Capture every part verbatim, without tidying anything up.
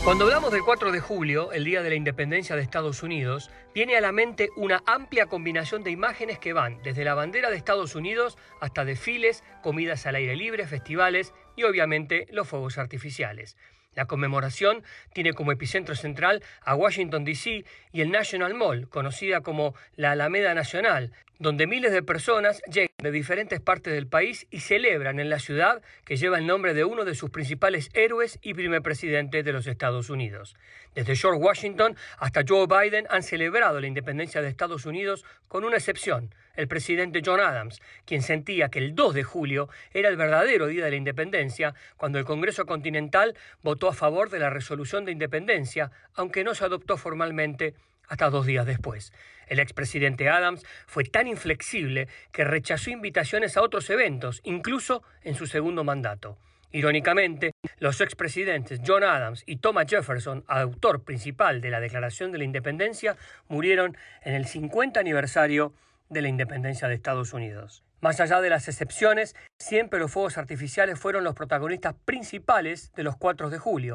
Cuando hablamos del cuatro de julio, el Día de la Independencia de Estados Unidos, viene a la mente una amplia combinación de imágenes que van desde la bandera de Estados Unidos hasta desfiles, comidas al aire libre, festivales y obviamente los fuegos artificiales. La conmemoración tiene como epicentro central a Washington, D C y el National Mall, conocida como la Alameda Nacional, donde miles de personas llegan de diferentes partes del país y celebran en la ciudad que lleva el nombre de uno de sus principales héroes y primer presidente de los Estados Unidos. Desde George Washington hasta Joe Biden han celebrado la independencia de Estados Unidos con una excepción, el presidente John Adams, quien sentía que el dos de julio era el verdadero día de la independencia, cuando el Congreso Continental votó a favor de la resolución de independencia, aunque no se adoptó formalmente hasta dos días después. El expresidente Adams fue tan inflexible que rechazó invitaciones a otros eventos, incluso en su segundo mandato. Irónicamente, los expresidentes John Adams y Thomas Jefferson, autor principal de la Declaración de la Independencia, murieron en el cincuenta aniversario de la independencia de Estados Unidos. Más allá de las excepciones, siempre los fuegos artificiales fueron los protagonistas principales de los cuatro de julio.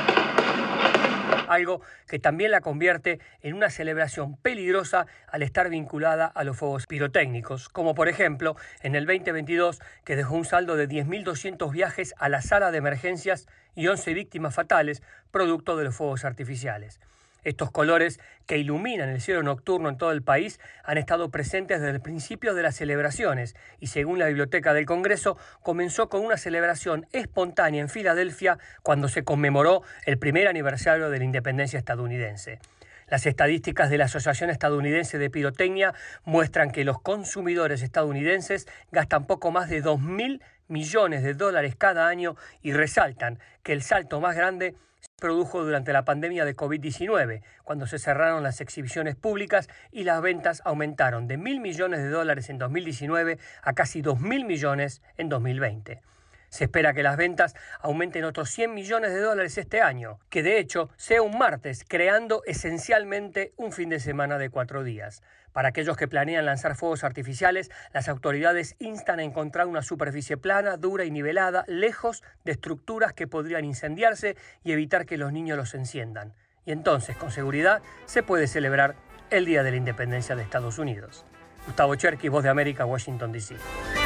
Algo que también la convierte en una celebración peligrosa al estar vinculada a los fuegos pirotécnicos, como por ejemplo en el veinte veintidós, que dejó un saldo de diez mil doscientos viajes a la sala de emergencias y once víctimas fatales, producto de los fuegos artificiales. Estos colores que iluminan el cielo nocturno en todo el país han estado presentes desde el principio de las celebraciones y, según la Biblioteca del Congreso, comenzó con una celebración espontánea en Filadelfia cuando se conmemoró el primer aniversario de la independencia estadounidense. Las estadísticas de la Asociación Estadounidense de Pirotecnia muestran que los consumidores estadounidenses gastan poco más de dos mil millones de dólares cada año y resaltan que el salto más grande se produjo durante la pandemia de covid diecinueve, cuando se cerraron las exhibiciones públicas y las ventas aumentaron de mil millones de dólares en dos mil diecinueve a casi dos mil millones en dos mil veinte. Se espera que las ventas aumenten otros cien millones de dólares este año, que de hecho sea un martes, creando esencialmente un fin de semana de cuatro días. Para aquellos que planean lanzar fuegos artificiales, las autoridades instan a encontrar una superficie plana, dura y nivelada, lejos de estructuras que podrían incendiarse y evitar que los niños los enciendan. Y entonces, con seguridad, se puede celebrar el Día de la Independencia de Estados Unidos. Gustavo Cherkis, Voz de América, Washington, D C